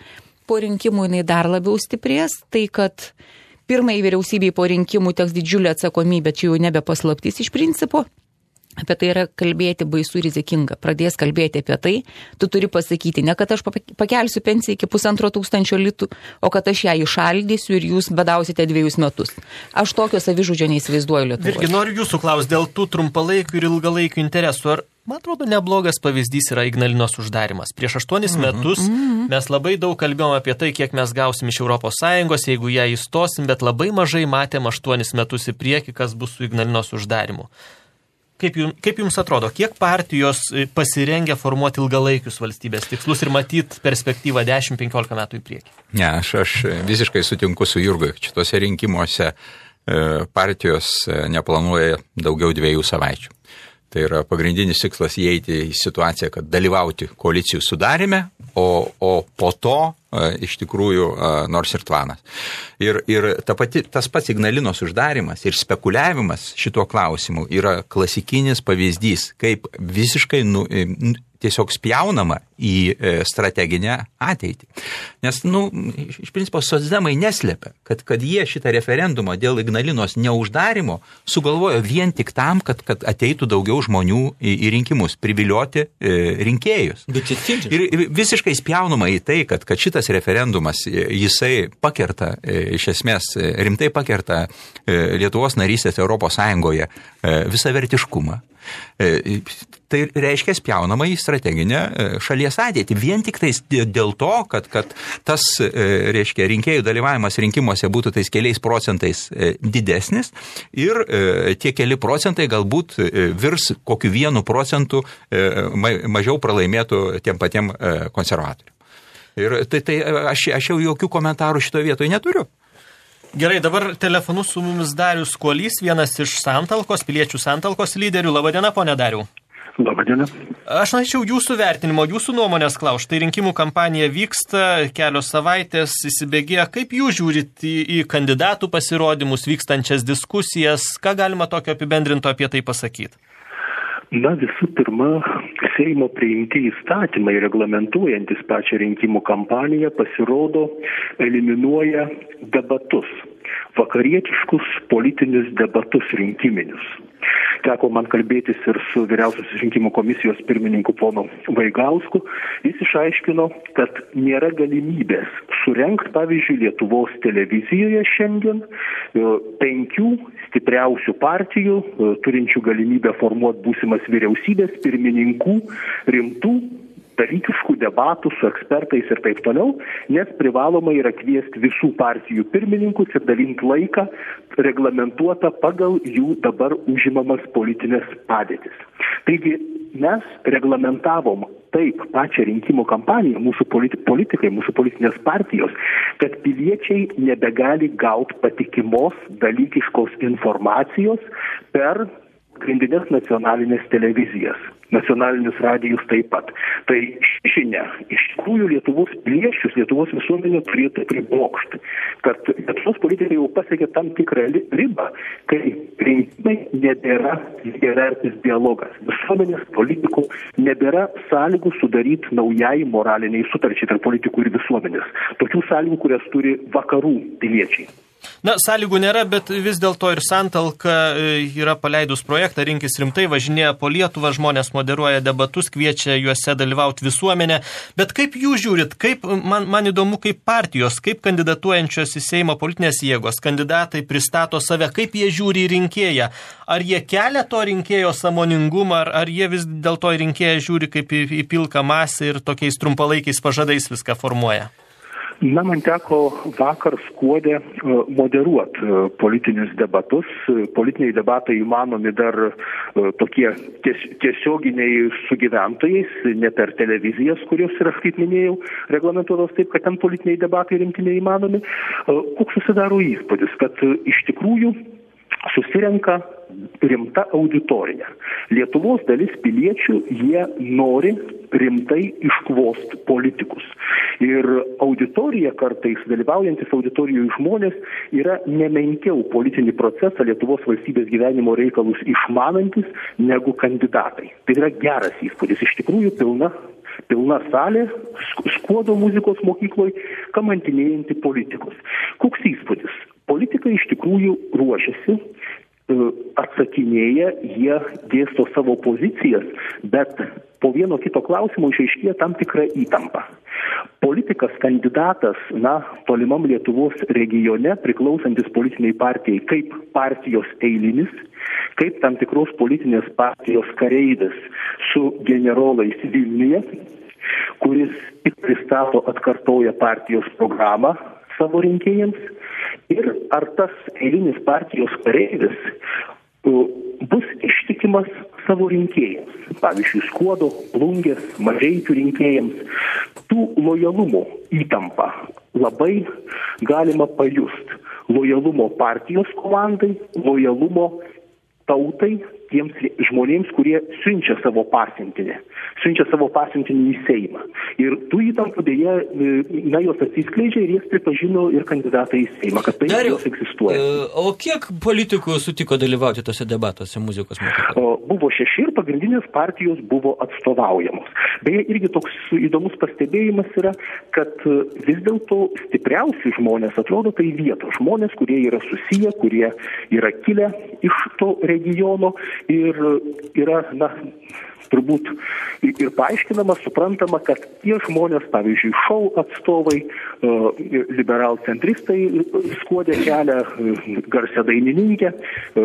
S6: po rinkimų jinai dar labiau stiprės, tai kad pirmai vyriausybei po rinkimų teks didžiulė atsakomybė, čia jau nebe paslaptis iš principo. Apie tai yra kalbėti baisu rizikinga. Pradės kalbėti apie tai, tu turi pasakyti, ne kad aš pakelsiu pensiją iki pusantro tūkstančio litų, o kad aš ją išaldysiu ir jūs badausite dviejus metus. Aš tokio savižudžio neįsivaizduoju Lietuvoje.
S1: Irgi noriu jūsų klausti dėl tų trumpalaikių ir ilgalaikių interesų. Ar, man atrodo, neblogas pavyzdys yra Ignalinos uždarimas. Prieš aštuonis mm-hmm. metus mm-hmm. mes labai daug kalbėjome apie tai, kiek mes gausim iš Europos Sąjungos, jeigu ją įstosim, bet labai mažai matėm aštuonis metus į priekį, kas bus su Ignalinos uždarimu. Kaip jums, kaip jums atrodo, kiek partijos pasirengia formuoti ilgalaikius valstybės tikslus ir matyti perspektyvą dešimt penkiolika metų į priekį?
S3: Ne, aš, aš visiškai sutinku su Jurgu. Šitose rinkimuose partijos neplanuoja daugiau dviejų savaičių. Tai yra pagrindinis tikslas įeiti į situaciją, kad dalyvauti koalicijų sudarime, o, o po to iš tikrųjų nors ir tvanas. Ir, ir ta pati, tas pats Ignalinos uždarimas ir spekuliavimas šituo klausimu yra klasikinis pavyzdys, kaip visiškai nu, tiesiog spjaunama į strateginę ateitį. Nes, nu, iš principo, socdemai neslėpia, kad, kad jie šitą referendumą dėl Ignalinos neuždarimo sugalvojo vien tik tam, kad, kad ateitų daugiau žmonių į, į rinkimus, privilioti e, rinkėjus. Ir visiškai spjaunama į tai, kad, kad šitas referendumas, jisai pakerta, e, iš esmės, rimtai pakerta e, Lietuvos narystės Europos Sąjungoje e, visavertiškumą. Tai reiškia spjaunama į strateginę šalies ateitį. Vien tik tais dėl to, kad, kad tas, reiškia, rinkėjų dalyvavimas rinkimuose būtų tais keliais procentais didesnis ir tie keli procentai galbūt virs kokiu vienu procentu mažiau pralaimėtų tiem patiem konservatoriam. Ir tai, tai aš, aš jau jokių komentarų šitoje vietoje neturiu.
S1: Gerai, dabar telefonu su mumis Darius Kuolys, vienas iš Santalkos, piliečių Santalkos lyderių. Labadiena, ponė Dariau.
S8: Labadiena.
S1: Aš norėčiau jūsų vertinimo, jūsų nuomonės klausti. Tai rinkimų kampanija vyksta, kelios savaitės įsibėgėja. Kaip jūs žiūrit į, į kandidatų pasirodymus, vykstančias diskusijas? Ką galima tokio apibendrinto apie tai pasakyti?
S8: Na, visų pirma, Seimo priimti įstatymai reglamentuojantis pačią rinkimų kampaniją pasirodo eliminuoja debatus, vakarietiškus politinius debatus rinkiminius. Teko man kalbėtis ir su vyriausiosios rinkimų komisijos pirmininku ponu Vaigausku. Jis išaiškino, kad nėra galimybės surengti, pavyzdžiui, Lietuvos televizijoje šiandien penkių stipriausių partijų, turinčių galimybę formuoti būsimas vyriausybės pirmininkų rimtų dalykiškų debatų su ekspertais ir taip toliau, nes privaloma yra kviesti visų partijų pirmininkus ir dalinti laiką reglamentuotą pagal jų dabar užimamas politinės padėtis. Taigi mes reglamentavom taip pačią rinkimų kampaniją, mūsų politikai, mūsų politinės partijos, kad piliečiai nebegali gauti patikimos dalykiškos informacijos per pagrindinės nacionalinės televizijas, nacionalinius radijus taip pat. Tai žinia, iš tikrųjų Lietuvos piliečius, Lietuvos visuomenė turėtų priblokšti, kad Lietuvos politikai jau pasiekė tam tikrą ribą, kai rinkimai nebėra lygiavertis dialogas. Visuomenės politikų nebėra sąlygų sudaryti naujai moraliniai sutarčiai tarp politikų ir visuomenės. Tokių sąlygų, kurias turi vakarų piliečiai.
S1: Na, sąlygų nėra, bet vis dėlto ir Santalka yra paleidus projektą Rinkis rimtai, važinėja po Lietuvą, žmonės moderuoja debatus, kviečia juose dalyvauti visuomenę. Bet kaip jūs žiūrit, kaip, man, man įdomu, kaip partijos, kaip kandidatuojančios į Seimo politinės jėgos, kandidatai pristato save, kaip jie žiūri į rinkėją. Ar jie kelia to rinkėjo sąmoningumą, ar, ar jie vis dėlto į rinkėją žiūri kaip į, į pilką masę ir tokiais trumpalaikiais pažadais viską formuoja?
S8: Na, man teko vakar Skuode moderuoti politinius debatus. Politiniai debatai įmanomi dar tokie ties, tiesioginiai su gyventojais, ne per televizijas, kurios yra, kaip minėjau, reglamentuotos taip, kad ten politiniai debatai rimti neįmanomi. Koks susidaro įspūdis, kad iš tikrųjų susirenka rimta auditorija. Lietuvos dalis piliečių, jie nori rimtai iškvosti politikus. Ir auditorija kartais, dalyvaujantis auditorijoje žmonės, yra nemenkiau politinį procesą Lietuvos valstybės gyvenimo reikalus išmanantis negu kandidatai. Tai yra geras įspūdis. Iš tikrųjų pilna Pilna salė, Skuodo muzikos mokykloje, kamantinėjanti politikus. Koks įspūdis? Politikai iš tikrųjų ruošiasi, atsakinėja, jie dėsto savo pozicijas, bet po vieno kito klausimo išaiškėja tam tikra įtampa. Politikas, kandidatas, na, tolimam Lietuvos regione priklausantis politiniai partijai kaip partijos eilinis, kaip tam tikros politinės partijos kareivis su generolais Vilniuje, kuris tik pristato, atkartoja partijos programą savo rinkėjams, ir ar tas eilinis partijos kareivis bus ištikimas savo rinkėjams. Pavyzdžiui, Skuodo, Plungės, Mažeikių rinkėjams. Tų lojalumo įtampa labai galima pajust. Lojalumo partijos komandai, lojalumo tautai, tiems žmonėms, kurie siunčia savo pasiuntinį. Siunčia savo pasiuntinį į Seimą. Ir tų įtampų dėja, na, jos atsiskleidžia ir jas pripažino ir kandidatai į Seimą, kad tai
S2: Dariau,
S8: jos egzistuoja.
S2: O kiek politikų sutiko dalyvauti tose debatuose muzikos mokykloje?
S8: Buvo šeši ir pagrindinės partijos buvo atstovaujamos. Beje, irgi toks įdomus pastebėjimas yra, kad vis dėlto stipriausi žmonės atrodo tai vietos žmonės, kurie yra susiję, kurie yra kilę iš to regiono ir yra, na, turbūt ir paaiškinama, suprantama, kad tie žmonės, pavyzdžiui, šou atstovai, liberal-centristai Skuode kelia garsę dainininkę,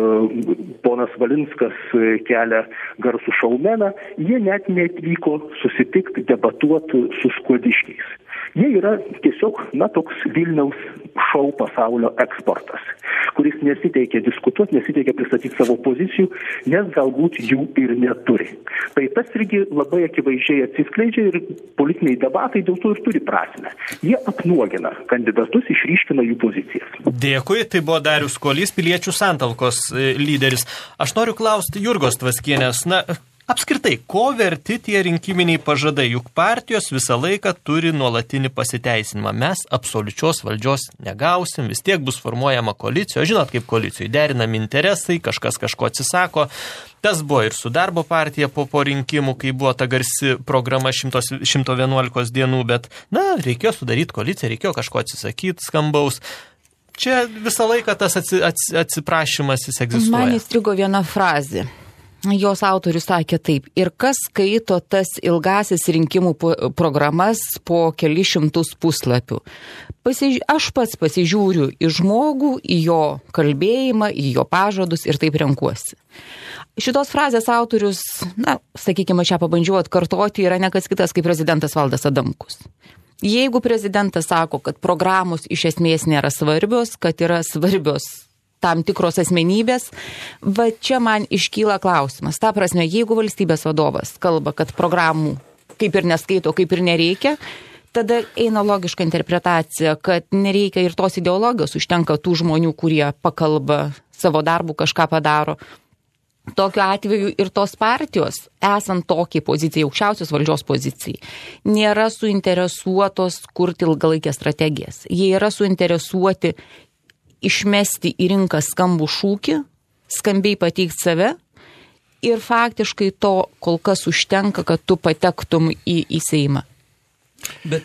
S8: ponas Valinskas kelia garsų šaumeną, jie net neatvyko susitikti, debatuoti su skuodiškiais. Jie yra tiesiog, na, toks Vilniaus šou pasaulio eksportas, kuris nesiteikia diskutuoti, nesiteikia pristatyti savo pozicijų, nes galbūt jų ir neturi. Tai tas irgi labai akivaizdžiai atsiskleidžia ir politiniai debatai dėl to ir turi prasmę. Jie apnuogina kandidatus, išryškina jų pozicijas.
S1: Dėkui, tai buvo Darius Kuolys, Piliečių santalkos lyderis. Aš noriu klausti Jurgos Tvaskienės, na, apskritai, ko verti tie rinkiminiai pažadai, juk partijos visą laiką turi nuolatinį pasiteisinimą. Mes absoliučios valdžios negausim, vis tiek bus formuojama koalicija. Žinot, kaip koalicijoje derinami interesai, kažkas kažko atsisako. Tas buvo ir su darbo partija po, po rinkimų, kai buvo ta garsi programa šimto vienuolikos dienų, bet, na, reikėjo sudaryti koaliciją, reikėjo kažko atsisakyti skambaus. Čia visą laiką tas atsi, atsi, atsiprašymas jis egzistuoja.
S6: Man įstrigo viena frazė. Jos autorius sakė taip, ir kas skaito tas ilgasis rinkimų programas po keli šimtus puslapių. Pasiž... Aš pats pasižiūriu į žmogų, į jo kalbėjimą, į jo pažadus ir taip renkuosi. Šitos frazės autorius, na, sakykime, čia pabandžiau atkartoti, yra ne kas kitas kaip prezidentas Valdas Adamkus. Jeigu prezidentas sako, kad programos iš esmės nėra svarbios, kad yra svarbios tam tikros asmenybės, va čia man iškyla klausimas. Ta prasme, jeigu valstybės vadovas kalba, kad programų kaip ir neskaito, kaip ir nereikia, tada eina logiška interpretacija, kad nereikia ir tos ideologijos, užtenka tų žmonių, kurie pakalba savo darbų, kažką padaro. Tokiu atveju ir tos partijos, esant tokiai pozicijai, aukščiausios valdžios pozicijai, nėra suinteresuotos kurti ilgalaikės strategijas. Jie yra suinteresuoti išmesti į rinką skambų šūkį, skambiai pateikti save ir faktiškai to kol kas užtenka, kad tu patektum į, į Seimą.
S3: Bet,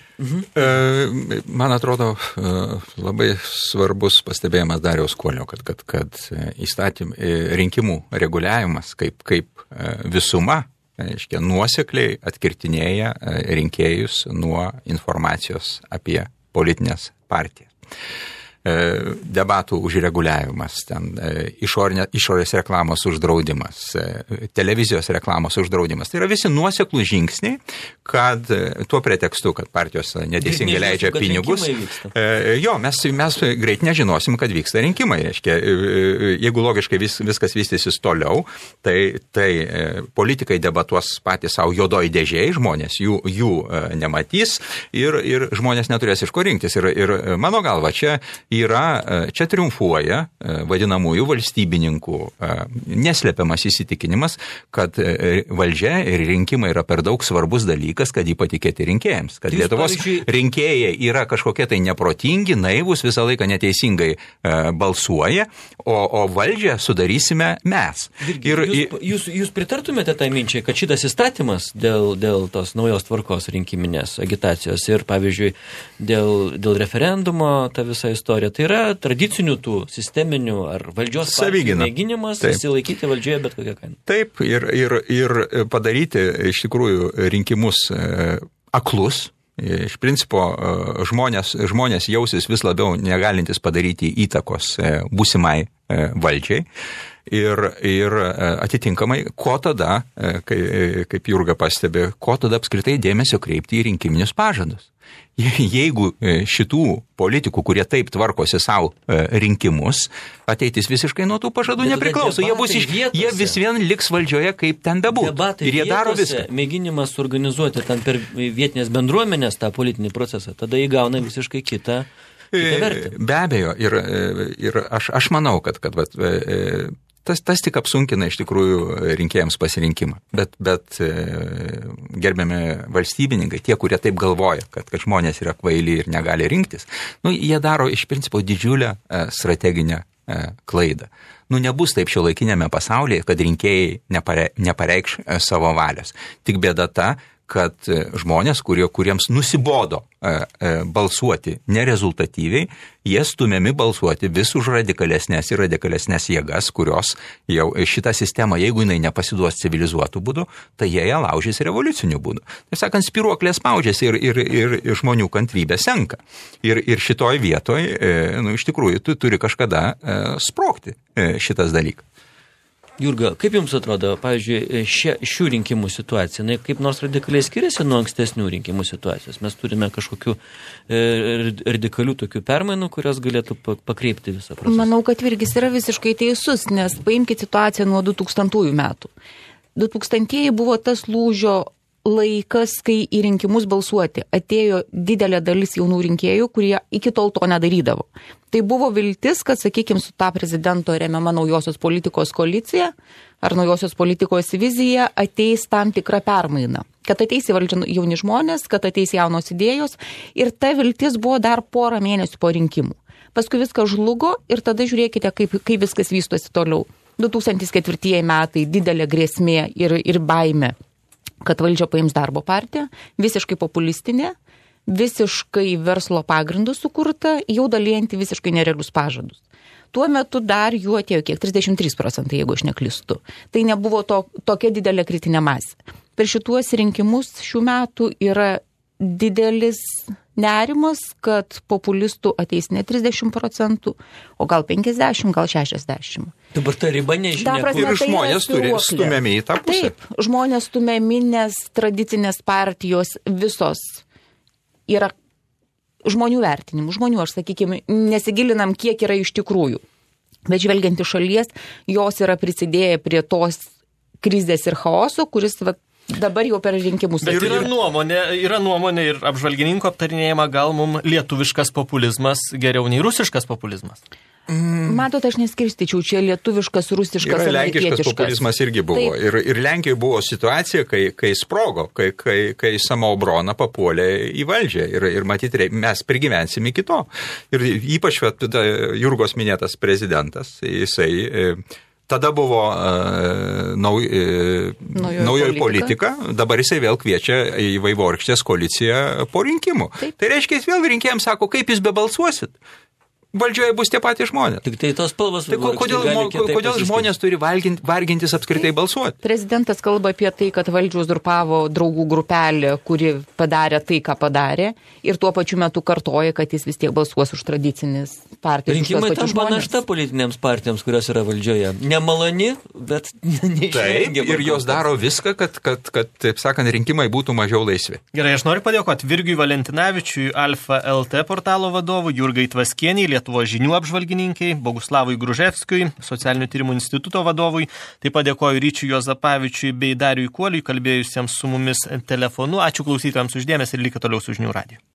S3: mhm. Man atrodo labai svarbus pastebėjimas Dariaus Kuolio, kad, kad, kad įstatym, rinkimų reguliavimas kaip, kaip visuma, reiškia, nuosekliai atkirtinėja rinkėjus nuo informacijos apie politinės partijas. Debatų užreguliavimas, ten išorinė, išorės reklamos uždraudimas, televizijos reklamos uždraudimas. Tai yra visi nuoseklūs žingsniai, kad tuo pretekstu, kad partijos neteisingai leidžia pinigus. Jo, mes, mes greit nežinosim, kad vyksta rinkimai. Reiškia, jeigu logiškai vis, viskas vystysis toliau, tai, tai politikai debatuos patys savo juodoj dėžėj, žmonės jų, jų nematys ir, ir žmonės neturės iš ko rinktis. Ir, ir mano galva, čia yra, čia triumfuoja vadinamųjų valstybininkų neslepiamas įsitikinimas, kad valdžia ir rinkimai yra per daug svarbus dalykas, kad jį patikėti rinkėjams. Kad Jūs, Lietuvos pavyzdžiui... rinkėjai yra kažkokie tai neprotingi, naivus, visą laiką neteisingai balsuoja, o, o valdžią sudarysime mes.
S2: Virgi, ir, jūs, jūs, jūs pritartumėte tai minčiai, kad šitas įstatymas dėl, dėl tos naujos tvarkos rinkiminės agitacijos ir, pavyzdžiui, dėl, dėl referendumo ta visa istorija, tai yra tradicinių tų sisteminių ar valdžios partijų mėginimas įsilaikyti valdžioje bet kokią kainą.
S3: Taip, ir, ir, ir padaryti iš tikrųjų rinkimus aklus. Iš principo žmonės, žmonės jausis vis labiau negalintis padaryti įtakos būsimai valdžiai ir, ir atitinkamai, ko tada, kaip Jurga pastebi, ko tada apskritai dėmesio kreipti į rinkiminius pažadus. Jeigu šitų politikų, kurie taip tvarkosi savo rinkimus, ateitis visiškai nuo tų pažadų bet nepriklauso. Jie, bus iš, jie vis vien liks valdžioje kaip ten bebūtų. Ir jie daro viską.
S2: Mėginimas organizuoti ten per vietinės bendruomenės tą politinį procesą, tada įgauna visiškai kitą, kitą vertę.
S3: Be abejo, ir, ir aš, aš manau, kad, kad vat, Tas, tas tik apsunkina iš tikrųjų rinkėjams pasirinkimą. Bet, bet gerbiami valstybininkai, tie, kurie taip galvoja, kad, kad žmonės yra kvaili ir negali rinktis, nu, jie daro iš principo didžiulę strateginę klaidą. Nu, nebus taip šiuolaikinėme pasaulyje, kad rinkėjai nepare, nepareikš savo valios. Tik bėda ta, kad žmonės, kurie, kuriems nusibodo e, e, balsuoti nerezultatyviai, jie stumiami balsuoti vis už radikalesnės ir radikalesnės jėgas, kurios jau šitą sistemą, jeigu jinai nepasiduos civilizuotų būdų, tai jie ją laužys revoliuciniu būdu. Taip sakant, spiruoklė spaudžiasi ir, ir, ir, ir žmonių kantrybė senka. Ir, ir šitoj vietoj, e, nu, iš tikrųjų, tu turi kažkada e, sprogti e, šitas dalykas.
S2: Jurga, kaip jums atrodo, pavyzdžiui, šia, šių rinkimų situacija, na, kaip nors radikaliai skiriasi nuo ankstesnių rinkimų situacijos? Mes turime kažkokių e, radikalių tokių permainų, kurios galėtų pakreipti visą procesą.
S6: Manau, kad Virgis yra visiškai teisus, nes paimkite situaciją nuo du tūkstantųjų metų. du tūkstantieji buvo tas lūžio laikas, kai į rinkimus balsuoti atėjo didelė dalis jaunų rinkėjų, kurie iki tol to nedarydavo. Tai buvo viltis, kad, sakykime, su tą prezidento remiama naujosios politikos koalicija ar naujosios politikos vizija ateis tam tikra permaina. Kad ateis į valdžią jauni žmonės, kad ateis jaunos idėjos ir ta viltis buvo dar porą mėnesių po rinkimų. Paskui viskas žlugo ir tada žiūrėkite, kaip, kaip viskas vystosi toliau. du tūkstančiai ketvirtieji metai didelė grėsmė ir, ir baimė, kad valdžia paims darbo partiją, visiškai populistinė, visiškai verslo pagrindų sukurta, jau dalyjanti visiškai nerealius pažadus. Tuo metu dar jų atėjo kiek trisdešimt trys procentai, jeigu aš neklystu. Tai nebuvo to, tokia didelė kritinė masė. Per šituos rinkimus šių metų yra didelis nerimas, kad populistų ateis ne trisdešimt procentų, o gal penkiasdešimt, gal šešiasdešimt.
S2: Dabar ta riba nežinia,
S6: prasme,
S3: ir žmonės turi stumiami į tą pusę.
S6: Taip, žmonės stumiami, nes tradicinės partijos visos yra žmonių vertinimų. Žmonių, aš sakykime, nesigilinam, kiek yra iš tikrųjų. Bet žvelgiant iš šalies, jos yra prisidėję prie tos krizės ir chaoso, kuris va, dabar jau per rinkimus.
S1: Bet yra nuomonė, yra nuomonė ir apžvalgininkų aptarinėjama, gal mums lietuviškas populizmas geriau nei rusiškas populizmas.
S6: Mm. Matot, aš neskirstyčiau, čia lietuviškas, rusiškas,
S3: ir lenkiškas populizmas irgi buvo. Ir, ir Lenkijoje buvo situacija, kai, kai sprogo, kai, kai, kai Samoobrona papuolė į valdžią. Ir, ir matyti, mes prigyvensim iki to. Ir ypač tada Jurgos minėtas prezidentas, jisai... Tada buvo uh, nauj, uh, naujoji, naujoji politika. politika, dabar jisai vėl kviečia į Vaivorykštės koaliciją po rinkimų. Taip. Tai reiškia, jis vėl rinkėjams sako, kaip jūs bebalsuosit. Valdžioje bus tie patys žmonės.
S2: Tik tai tos spalvos.
S3: Tai kodėl, kodėl žmonės turi valgint, vargintis apskritai balsuoti?
S6: Prezidentas kalba apie tai, kad valdžią uzurpavo draugų grupelė, kuri padarė tai, ką padarė, ir tuo pačiu metu kartoja, kad jis vis tiek balsuos už tradicinis partijos.
S2: Rinkimai tampa našta politinėms partijoms, kurios yra valdžioje. Nemaloni, bet neišvengiama.
S3: Ir jos daro viską, kad, kad, kad, taip sakant, rinkimai būtų mažiau laisvi.
S1: Gerai, aš noriu padėkoti Virgiui Valentinavičiui, Alfa L T portalo vadovui, Jurgai Tvaskienei, Lietuvos žinių apžvalgininkai, Boguslavui Gruževskiui, Socialinių tyrimų instituto vadovui. Taip pat dėkoju Ryčiui Juozapavičiui bei Dariui Kuoliui, kalbėjusiems su mumis telefonu. Ačiū klausytojams už dėmesį ir likite toliau su Žinių radiju.